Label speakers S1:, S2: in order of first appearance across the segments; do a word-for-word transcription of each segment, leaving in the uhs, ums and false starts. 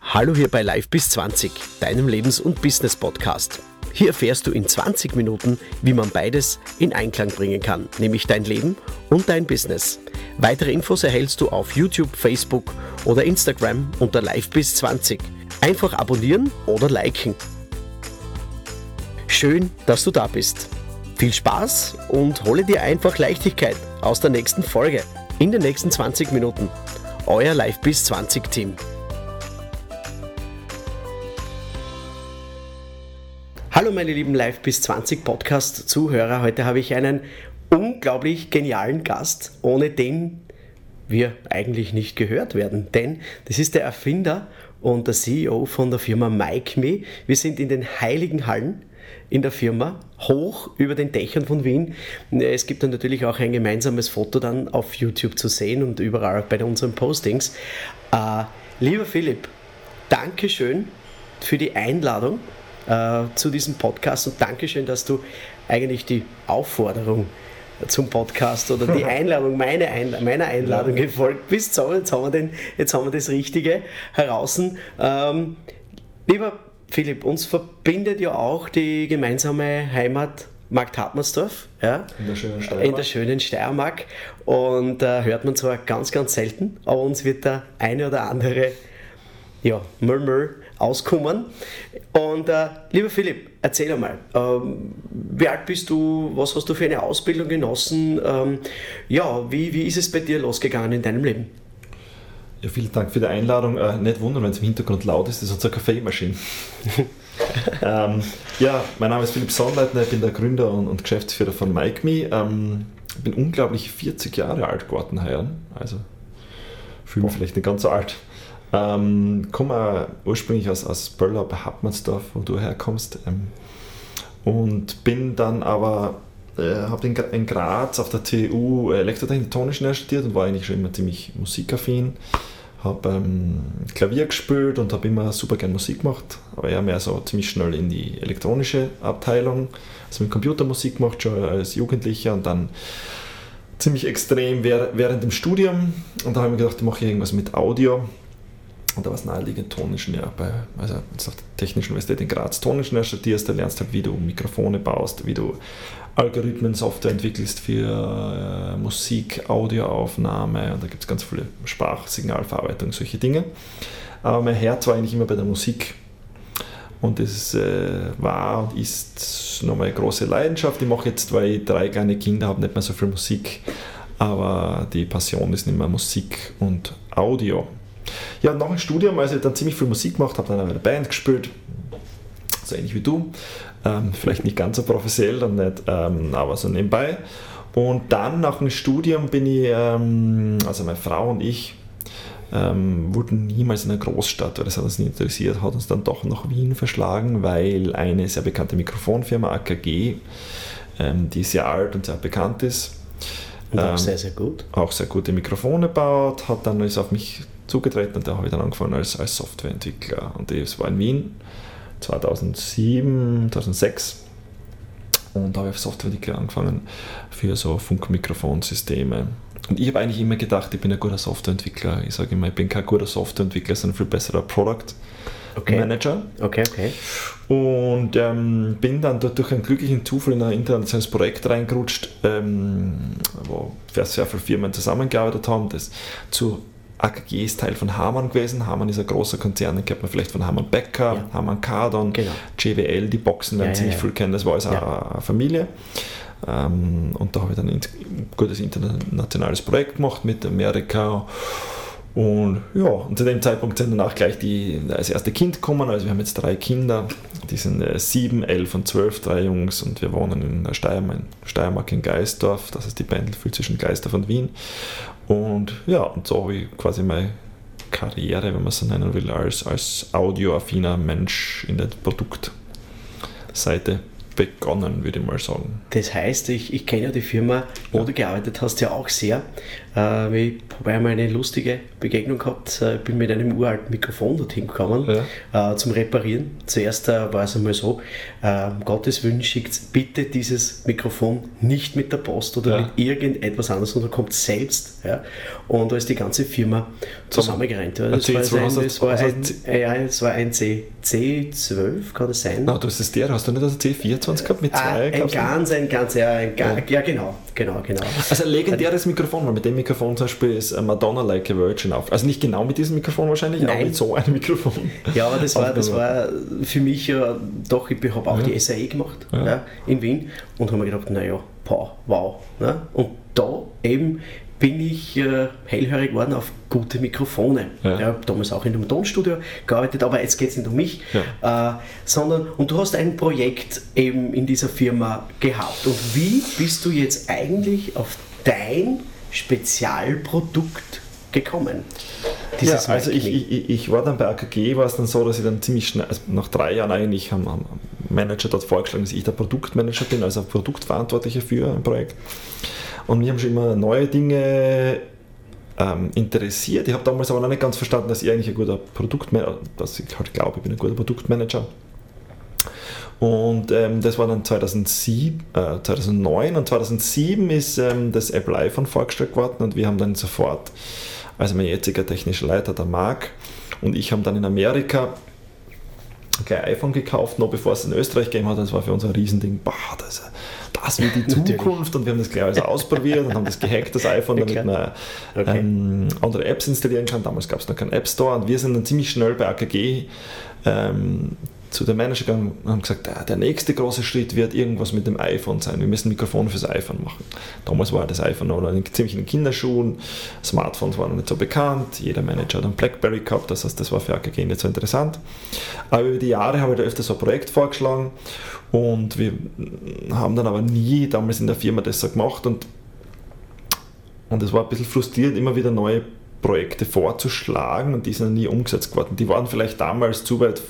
S1: Hallo hier bei Live bis zwanzig, deinem Lebens- und Business-Podcast. Hier erfährst du in zwanzig Minuten, wie man beides in Einklang bringen kann, nämlich dein Leben und dein Business. Weitere Infos erhältst du auf YouTube, Facebook oder Instagram unter Live bis zwanzig. Einfach abonnieren oder liken. Schön, dass du da bist. Viel Spaß und hole dir einfach Leichtigkeit aus der nächsten Folge in den nächsten zwanzig Minuten. Euer Live bis zwanzig Team. Hallo meine lieben Live bis zwanzig Podcast Zuhörer. Heute habe ich einen unglaublich genialen Gast, ohne den wir eigentlich nicht gehört werden. Denn das ist der Erfinder und der C E O von der Firma MikeMe. Wir sind in den heiligen Hallen in der Firma, hoch über den Dächern von Wien. Es gibt dann natürlich auch ein gemeinsames Foto dann auf YouTube zu sehen und überall bei unseren Postings. Äh, lieber Philipp, Dankeschön für die Einladung äh, zu diesem Podcast und Dankeschön, dass du eigentlich die Aufforderung zum Podcast oder die Einladung, meine Ein- meiner Einladung ja. gefolgt bist. So, jetzt haben wir, den, jetzt haben wir das Richtige heraus. Ähm, lieber Philipp, uns verbindet ja auch die gemeinsame Heimat Markt Hartmannsdorf, ja,
S2: in der schönen Steiermark.
S1: In der schönen Steiermark. Und äh, hört man zwar ganz, ganz selten, aber uns wird der eine oder andere ja, Murmur auskommen. Und äh, lieber Philipp, erzähl einmal, ähm, wie alt bist du, was hast du für eine Ausbildung genossen? Ähm, ja, wie, wie ist es bei dir losgegangen in deinem Leben?
S2: Ja, vielen Dank für die Einladung. Äh, nicht wundern, wenn es im Hintergrund laut ist, das ist unsere Kaffeemaschine. ähm, ja, mein Name ist Philipp Sonnleitner, ich bin der Gründer und, und Geschäftsführer von MikeMe. Ähm, ich bin unglaublich vierzig Jahre alt geworden heuer, also fühle mich vielleicht nicht ganz so alt. Ähm, komme ursprünglich aus, aus Böller bei Hartmannsdorf, wo du herkommst, ähm, und bin dann aber habe in, in Graz auf der T U Elektrotechnik Toningenieur studiert und war eigentlich schon immer ziemlich musikaffin. Habe ähm, Klavier gespielt und habe immer super gern Musik gemacht, aber eher mehr so ziemlich schnell in die elektronische Abteilung. Also mit Computermusik gemacht schon als Jugendlicher und dann ziemlich extrem während dem Studium. Und da habe ich mir gedacht, ich mache irgendwas mit Audio. Und da war es naheliegend Toningenieur. Bei, also auf der Technischen Universität in Graz Toningenieur studierst, da lernst du halt, wie du Mikrofone baust, wie du Algorithmen, Software entwickelst für äh, Musik, Audioaufnahme, und da gibt es ganz viele Sprachsignalverarbeitung, solche Dinge. Aber mein Herz war eigentlich immer bei der Musik. Und das äh, war und ist noch meine große Leidenschaft. Ich mache jetzt, weil ich drei kleine Kinder habe, nicht mehr so viel Musik, aber die Passion ist nicht mehr Musik und Audio. Ja, nach dem Studium, als ich dann ziemlich viel Musik gemacht habe, dann habe ich in einer Band gespielt, so ähnlich wie du, ähm, vielleicht nicht ganz so professionell, dann nicht, ähm, aber so nebenbei. Und dann nach dem Studium bin ich, ähm, also meine Frau und ich, ähm, wurden niemals in einer Großstadt, weil das hat uns nicht interessiert, hat uns dann doch nach Wien verschlagen, weil eine sehr bekannte Mikrofonfirma, A K G, ähm, die sehr alt und sehr bekannt ist,
S1: und auch ähm, sehr, sehr gut.
S2: Auch sehr gute Mikrofone baut, hat dann ist auf mich zugetreten und da habe ich dann angefangen als, als Softwareentwickler. Und das war in Wien zweitausendsieben, zweitausendsechs. Und da habe ich als Softwareentwickler angefangen für so Funkmikrofonsysteme. Und ich habe eigentlich immer gedacht, ich bin ein guter Softwareentwickler. Ich sage immer, ich bin kein guter Softwareentwickler, sondern ein viel besserer Product
S1: okay.
S2: Manager.
S1: Okay, okay.
S2: Und ähm, bin dann durch einen glücklichen Zufall in ein internationales Projekt reingerutscht, ähm, wo sehr viele Firmen zusammengearbeitet haben. Das zu A K G ist Teil von Harman gewesen. Harman ist ein großer Konzern, den kennt man vielleicht von Harman Becker, ja. Harman Kardon, genau. J W L, die Boxen werden ja, ziemlich ja, ja. viel kennen. Das war also ja. eine Familie. Ähm, und da habe ich dann ein gutes internationales Projekt gemacht mit Amerika. Und ja, und zu dem Zeitpunkt sind danach gleich die, das erste Kind gekommen. Also wir haben jetzt drei Kinder, die sind äh, sieben, elf und zwölf, drei Jungs, und wir wohnen in der Steiermark, Steiermark in Geisdorf, das heißt die Pendelfühl zwischen Geisdorf und Wien. Und ja, und so habe ich quasi meine Karriere, wenn man so nennen will, als, als audioaffiner Mensch in der Produktseite begonnen, würde ich mal sagen.
S1: Das heißt, ich, ich kenne ja die Firma, wo ja. du gearbeitet hast, ja auch sehr. Äh, ich habe einmal eine lustige Begegnung gehabt. Ich bin mit einem uralten Mikrofon dorthin gekommen, ja. äh, zum Reparieren. Zuerst äh, war es einmal so, äh, um Gottes Willen, schickt bitte dieses Mikrofon nicht mit der Post oder ja. mit irgendetwas anderes, sondern kommt selbst. Ja. Und da ist die ganze Firma zusammengerannt. Ja. Das, war ein, das, war ein, ja, das war ein C zwölf, kann das sein?
S2: Na, du hast das der, hast du nicht das C vierundzwanzig gehabt mit zwei?
S1: Ah, ein ganz, ein ganz, ja, ein ja. ja genau, genau, genau.
S2: Also ein legendäres Mikrofon, weil mit dem Mikrofon zum Beispiel ist Madonna Like a Virgin auf. Also nicht genau mit diesem Mikrofon wahrscheinlich, Nein. aber mit so einem Mikrofon.
S1: Ja, aber das war, das war für mich ja doch, ich habe auch ja. die S A E gemacht ja. Ja, in Wien und habe mir gedacht, naja, wow, wow. Ne? Und da eben bin ich äh, hellhörig geworden auf gute Mikrofone. Ja. Ich habe damals auch in einem Tonstudio gearbeitet, aber jetzt geht es nicht um mich, ja. äh, sondern, und du hast ein Projekt eben in dieser Firma gehabt. Und wie bist du jetzt eigentlich auf dein Spezialprodukt gekommen?
S2: Ja, also ich, ich, ich war dann bei A K G, war es dann so, dass ich dann ziemlich schnell, also nach drei Jahren eigentlich am, am Manager dort vorgeschlagen, dass ich der Produktmanager bin, also Produktverantwortlicher für ein Projekt. Und mich haben schon immer neue Dinge ähm, interessiert. Ich habe damals aber noch nicht ganz verstanden, dass ich eigentlich ein guter Produktmanager, dass ich halt glaube, ich bin ein guter Produktmanager. Und ähm, das war dann zweitausendsieben, äh, zweitausendneun und zweitausendsieben ist ähm, das Apple iPhone vorgestellt worden und wir haben dann sofort, also mein jetziger technischer Leiter, der Marc, und ich haben dann in Amerika kein iPhone gekauft, noch bevor es in Österreich gegeben hat. Das war für uns ein Riesending. Boah, das, das wird die Zukunft. Und wir haben das gleich also ausprobiert und haben das gehackt, das iPhone, damit ja, man okay. ähm, andere Apps installieren kann. Damals gab es noch keinen App Store. Und wir sind dann ziemlich schnell bei A K G ähm, zu dem Manager gegangen und haben gesagt, der nächste große Schritt wird irgendwas mit dem iPhone sein. Wir müssen Mikrofone fürs iPhone machen. Damals war das iPhone noch ziemlich in den Kinderschuhen, Smartphones waren noch nicht so bekannt, jeder Manager hat einen BlackBerry gehabt, das heißt, das war für A K G nicht so interessant. Aber über die Jahre habe ich da öfter so ein Projekt vorgeschlagen und wir haben dann aber nie damals in der Firma das so gemacht und und es war ein bisschen frustrierend, immer wieder neue Projekte vorzuschlagen und die sind nie umgesetzt worden. Die waren vielleicht damals zu weit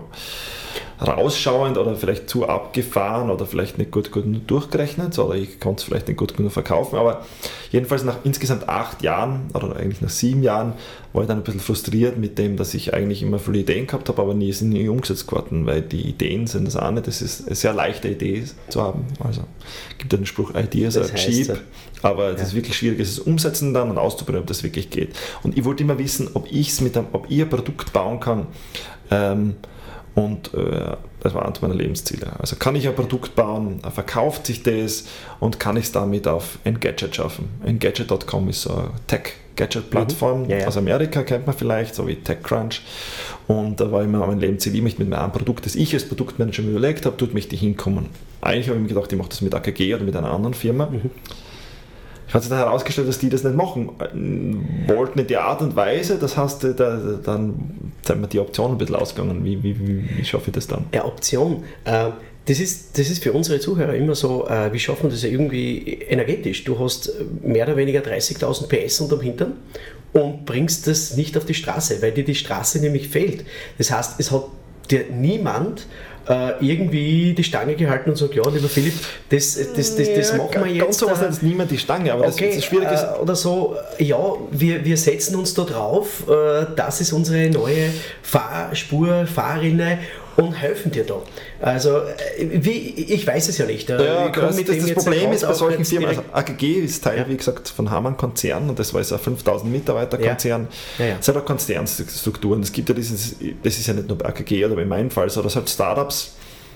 S2: vorausschauend oder vielleicht zu abgefahren oder vielleicht nicht gut genug durchgerechnet oder ich konnte es vielleicht nicht gut genug verkaufen, aber jedenfalls nach insgesamt acht Jahren oder eigentlich nach sieben Jahren war ich dann ein bisschen frustriert mit dem, dass ich eigentlich immer viele Ideen gehabt habe, aber nie sind nie umgesetzt worden, weil die Ideen sind das eine, das ist eine sehr leichte Idee zu haben. Also gibt ja den Spruch, Ideas are cheap, aber das ja. ist wirklich schwierig, es ist umsetzen dann und auszuprobieren, ob das wirklich geht. Und ich wollte immer wissen, ob ich es mit einem, ob ich ein Produkt bauen kann, ähm, und äh, das war eines meiner Lebensziele. Also kann ich ein Produkt bauen, verkauft sich das und kann ich es damit auf Engadget schaffen. Engadget Punkt com ist so eine Tech-Gadget-Plattform mhm. ja, ja. aus Amerika, kennt man vielleicht, so wie TechCrunch. Und da war immer mein Lebensziel, ich möchte mit meinem Produkt, das ich als Produktmanager mir überlegt habe, tut mich die hinkommen. Eigentlich habe ich mir gedacht, ich mache das mit A K G oder mit einer anderen Firma. Mhm. Ich habe sich dann herausgestellt, dass die das nicht machen wollten in der Art und Weise, das heißt, da, da, dann sind wir die Option ein bisschen ausgegangen. Wie, wie, wie, wie schaffe ich das dann?
S1: Ja, Option. Äh, das, ist, das ist für unsere Zuhörer immer so, äh, wie schaffen wir das ja irgendwie energetisch? Du hast mehr oder weniger dreißigtausend P S unterm Hintern und bringst das nicht auf die Straße, weil dir die Straße nämlich fehlt. Das heißt, es hat dir niemand irgendwie die Stange gehalten und sagt, ja, lieber Philipp, das, das, das, das
S2: ja,
S1: machen wir jetzt.
S2: Ganz so was ist niemand die Stange, aber
S1: okay,
S2: das ist schwierig.
S1: Äh, oder so, ja, wir, wir setzen uns da drauf, äh, das ist unsere neue Fahrspur, Fahrrinne und helfen dir da. Also, wie, ich weiß es ja nicht.
S2: Ja, das, das, das Problem ist bei solchen Firmen, also A K G ist Teil, ja. wie gesagt, von Hamann Konzern und das war jetzt ein fünftausend Mitarbeiter Konzern. Ja. Ja, ja. Es hat auch Konzernstrukturen. Es gibt ja dieses, das ist ja nicht nur bei A K G oder in meinem Fall, sondern es hat Startups,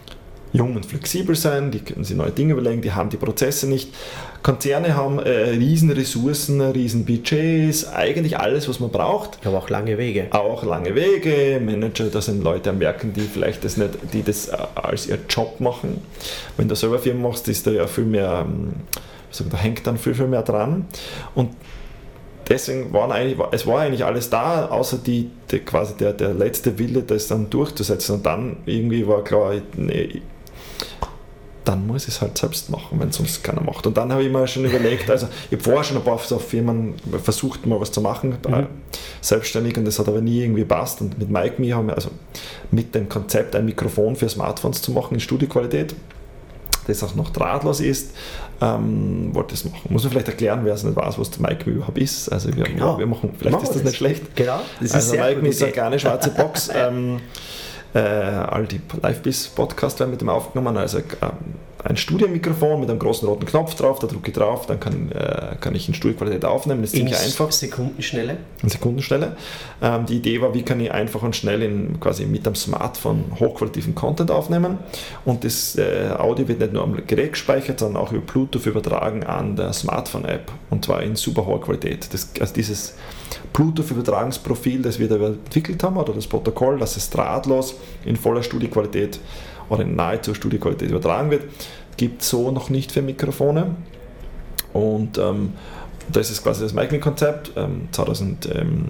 S2: jung und flexibel sein, die können sich neue Dinge überlegen, die haben die Prozesse nicht. Konzerne haben äh, riesen Ressourcen, riesen Budgets, eigentlich alles, was man braucht.
S1: Aber auch lange Wege.
S2: Auch lange Wege, Manager, das sind Leute am Werken, die vielleicht das nicht, die das äh, als ihr Job machen. Wenn du selber Firmen machst, ist da ja viel mehr, ähm, da hängt dann viel, viel mehr dran. Und deswegen waren eigentlich, es war eigentlich alles da, außer die, die quasi der, der letzte Wille, das dann durchzusetzen. Und dann irgendwie war klar, nee, dann muss ich es halt selbst machen, wenn es sonst keiner macht. Und dann habe ich mir schon überlegt, also ich habe vorher schon ein paar so Firmen versucht, mal was zu machen, mhm. selbstständig, und das hat aber nie irgendwie gepasst. Und mit MicMe haben wir, also mit dem Konzept, ein Mikrofon für Smartphones zu machen in Studioqualität. das auch noch drahtlos ist, ähm, wollte das machen. Muss man vielleicht erklären, wer es nicht weiß, was der MicMe überhaupt ist. Also wir,
S1: genau.
S2: wir machen, vielleicht machen ist das, das nicht schlecht.
S1: Genau, das
S2: also
S1: ist
S2: MicMe ist eine kleine schwarze Box. ähm, äh, all die Live-Biz-Podcasts werden mit dem aufgenommen. Also ähm, ein Studiomikrofon mit einem großen roten Knopf drauf, da drücke ich drauf, dann kann, äh, kann ich in Studioqualität aufnehmen. Das ist ziemlich einfach.
S1: Sekundenschnelle.
S2: In Sekundenschnelle. Ähm, die Idee war, wie kann ich einfach und schnell in, quasi mit dem Smartphone hochqualitativen Content aufnehmen. Und das äh, Audio wird nicht nur am Gerät gespeichert, sondern auch über Bluetooth übertragen an der Smartphone-App. Und zwar in super hoher Qualität. Das, also dieses Bluetooth-Übertragungsprofil, das wir da entwickelt haben, oder das Protokoll, dass es drahtlos in voller Studioqualität oder in nahezu Studioqualität übertragen wird, gibt es so noch nicht für Mikrofone. Und ähm, das ist quasi das MicMe-Konzept. Ähm, zweitausend, ähm,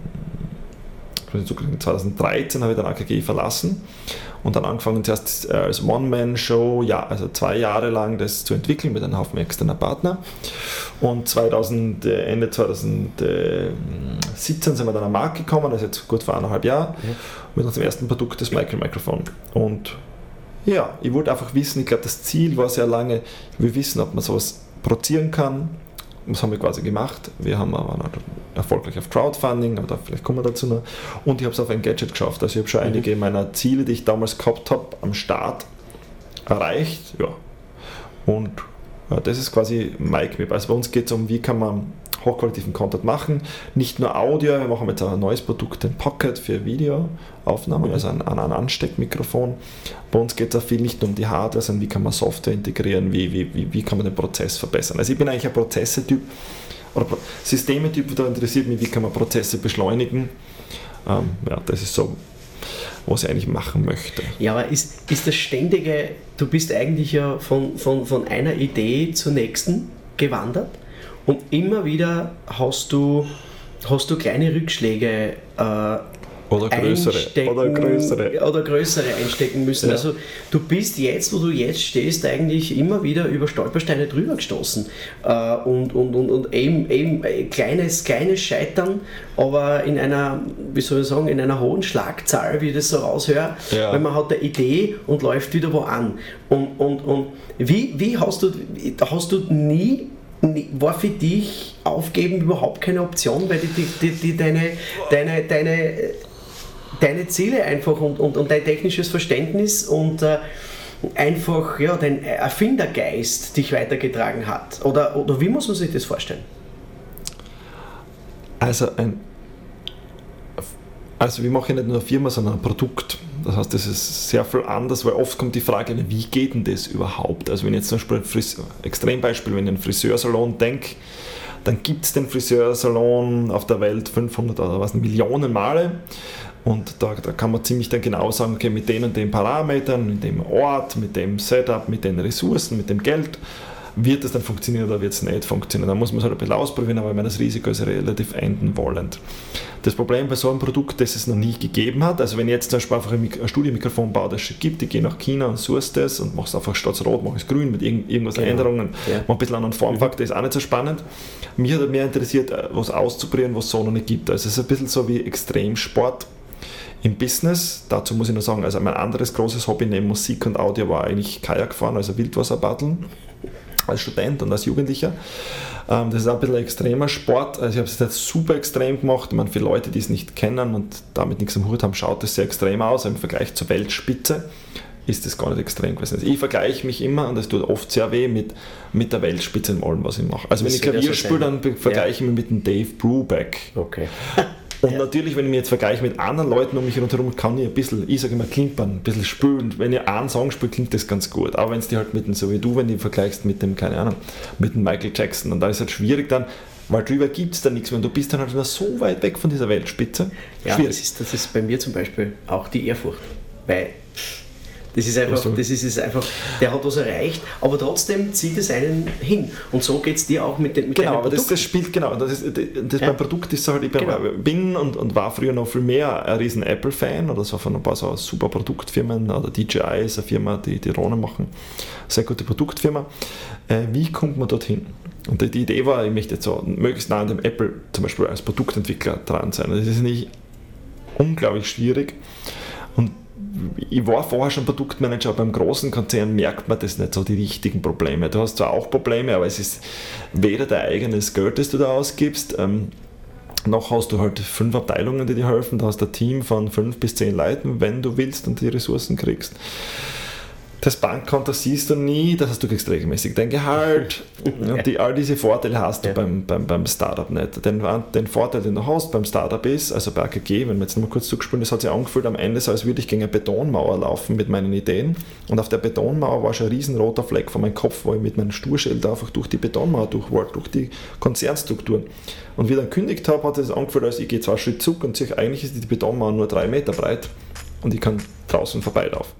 S2: zweitausenddreizehn habe ich dann A K G verlassen und dann angefangen zuerst als One-Man-Show, ja, also zwei Jahre lang das zu entwickeln mit einem Haufen externer Partner. Und zweitausend, Ende zweitausendsiebzehn sind wir dann am Markt gekommen, also jetzt gut vor eineinhalb Jahren, ja. mit unserem ersten Produkt, das MicMe-Mikrofon. Und ja, ich wollte einfach wissen, ich glaube, das Ziel war sehr lange, ich will wissen, ob man sowas produzieren kann. Das haben wir quasi gemacht. Wir haben aber erfolgreich auf Crowdfunding, aber da, vielleicht kommen wir dazu noch. Und ich habe es auf ein Gadget geschafft. Also ich habe schon mhm. einige meiner Ziele, die ich damals gehabt habe, am Start erreicht. Ja. Und ja, das ist quasi MicMe. Also bei uns geht es um, wie kann man hochqualitativen Content machen. Nicht nur Audio, wir machen jetzt ein neues Produkt, den Pocket für Videoaufnahmen, mhm. also ein, ein Ansteckmikrofon. Bei uns geht es auch viel nicht nur um die Hardware, sondern wie kann man Software integrieren, wie, wie, wie, wie kann man den Prozess verbessern. Also ich bin eigentlich ein Prozesse-Typ oder Systeme-Typ, da interessiert mich, wie kann man Prozesse beschleunigen. Ähm, ja, das ist so, was ich eigentlich machen möchte.
S1: Ja, aber ist, ist das ständige, du bist eigentlich ja von, von, von einer Idee zur nächsten gewandert und immer wieder hast du, hast du kleine Rückschläge äh,
S2: oder größere, oder größere
S1: oder größere einstecken müssen. Ja. Also du bist jetzt, wo du jetzt stehst, eigentlich immer wieder über Stolpersteine drüber gestoßen äh, und, und, und, und eben, eben kleines, kleines Scheitern, aber in einer, wie soll ich sagen, in einer hohen Schlagzahl, wie ich das so raushöre, ja. weil man hat eine Idee und läuft wieder wo an. Und, und, und wie, wie hast du, hast du nie war für dich Aufgeben überhaupt keine Option, weil die, die, die, die deine, deine, deine, deine Ziele einfach und, und, und dein technisches Verständnis und äh, einfach ja, dein Erfindergeist dich weitergetragen hat? Oder, oder wie muss man sich das vorstellen?
S2: Also, ein, also wir machen ja nicht nur eine Firma, sondern ein Produkt. Das heißt, das ist sehr viel anders, weil oft kommt die Frage, wie geht denn das überhaupt? Also wenn ich jetzt zum Beispiel ein Friseur, Extrembeispiel, wenn ich an einen Friseursalon denke, dann gibt es den Friseursalon auf der Welt fünfhundert oder was, Millionen Male und da, da kann man ziemlich dann genau sagen, okay, mit den und den Parametern, mit dem Ort, mit dem Setup, mit den Ressourcen, mit dem Geld, wird es dann funktionieren oder wird es nicht funktionieren. Da muss man es halt ein bisschen ausprobieren, aber ich meine, das Risiko ist relativ enden wollend. Das Problem bei so einem Produkt, das es noch nie gegeben hat, also wenn ich jetzt zum Beispiel einfach ein Studiomikrofon baue, das es schon gibt, ich gehe nach China und source das und mache es einfach statt rot, mache es grün mit irgend, irgendwas genau. Änderungen, ja. mache ein bisschen anderen Formfaktor, ist auch nicht so spannend. Mich hat mehr interessiert, was auszuprobieren, was es so noch nicht gibt. Also es ist ein bisschen so wie Extremsport im Business. Dazu muss ich nur sagen, also mein anderes großes Hobby neben Musik und Audio war eigentlich Kajak fahren, also Wildwasserpaddeln. Als Student und als Jugendlicher. Das ist auch ein bisschen ein extremer Sport. Also ich habe es jetzt super extrem gemacht. Ich meine, für Leute, die es nicht kennen und damit nichts am Hut haben, schaut es sehr extrem aus. Im Vergleich zur Weltspitze ist das gar nicht extrem gewesen. Also ich vergleiche mich immer, und das tut oft sehr weh, mit, mit der Weltspitze in allem, was ich mache. Also wenn ich Klavier spiele, dann vergleiche ich mich mit dem Dave Brubeck.
S1: Okay.
S2: Und ja. natürlich, wenn ich mich jetzt vergleiche mit anderen Leuten um mich herum, kann ich ein bisschen, ich sage immer, klimpern, ein bisschen spülen. Wenn ich einen Song spiele, klingt das ganz gut. Aber wenn es die halt mit dem, so wie du, wenn du vergleichst mit dem, keine Ahnung, mit dem Michael Jackson, und da ist es halt schwierig dann, weil drüber gibt es da nichts mehr. Und du bist dann halt noch so weit weg von dieser Weltspitze.
S1: Ja, schwierig. Das ist, das ist bei mir zum Beispiel auch die Ehrfurcht. Weil das ist einfach, also, das ist, ist einfach, der hat was erreicht, aber trotzdem zieht es einen hin. Und so geht es dir auch mit, den, mit
S2: genau,
S1: deinem
S2: Produkt. Genau, das, das spielt, genau, das ist, das ja. beim Produkt ist so halt, ich bin, genau. bin und, und war früher noch viel mehr ein riesen Apple-Fan, oder so von ein paar so super Produktfirmen, oder D J I ist eine Firma, die die Drohnen machen, sehr gute Produktfirma. Äh, wie kommt man dorthin? Und die, die Idee war, ich möchte jetzt so möglichst nah an dem Apple zum Beispiel als Produktentwickler dran sein. Das ist nicht unglaublich schwierig. Und ich war vorher schon Produktmanager, aber beim großen Konzern merkt man das nicht so, die richtigen Probleme. Du hast zwar auch Probleme, aber es ist weder dein eigenes Geld, das du da ausgibst, ähm, noch hast du halt fünf Abteilungen, die dir helfen. Du hast ein Team von fünf bis zehn Leuten, wenn du willst und die Ressourcen kriegst. Das Bankkonto siehst du nie, das heißt, du kriegst regelmäßig dein Gehalt. Und die, all diese Vorteile hast du ja. beim, beim, beim Startup nicht. Den, den Vorteil, den du hast beim Startup ist, also bei A K G, wenn wir jetzt noch mal kurz zugespielt, das hat sich angefühlt am Ende so, als würde ich gegen eine Betonmauer laufen mit meinen Ideen. Und auf der Betonmauer war schon ein riesenroter Fleck vor meinem Kopf, wo ich mit meinem Stuhlschild einfach durch die Betonmauer durch wollte, durch die Konzernstrukturen. Und wie ich dann gekündigt habe, hat es angefühlt, als ich gehe zwei Schritte zurück und sehe, eigentlich ist die Betonmauer nur drei Meter breit und ich kann draußen vorbeilaufen.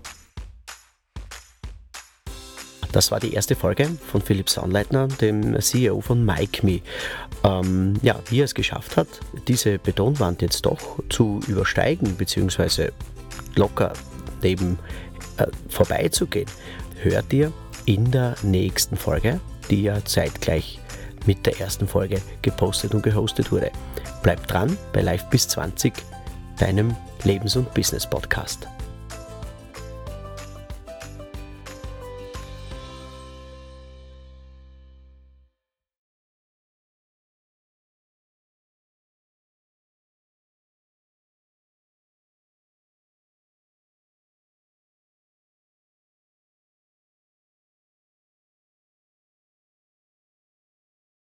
S1: Das war die erste Folge von Philipp Sonnleitner, dem C E O von MikeMe. Ähm, ja, wie er es geschafft hat, diese Betonwand jetzt doch zu übersteigen, beziehungsweise locker neben äh, vorbeizugehen, hört ihr in der nächsten Folge, die ja zeitgleich mit der ersten Folge gepostet und gehostet wurde. Bleibt dran bei Live bis zwanzig, deinem Lebens- und Business-Podcast.